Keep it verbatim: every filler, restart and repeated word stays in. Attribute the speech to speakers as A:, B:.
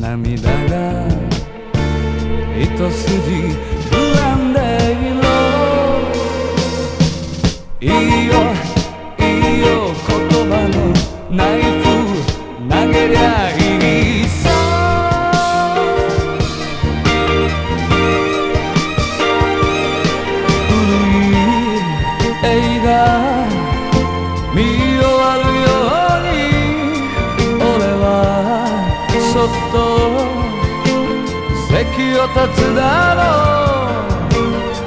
A: 涙が一筋ブランデー色。いいよいいよ言葉のナイフ投げりゃいいさ。古い映画見終わるように俺はそっと席を立つだろう。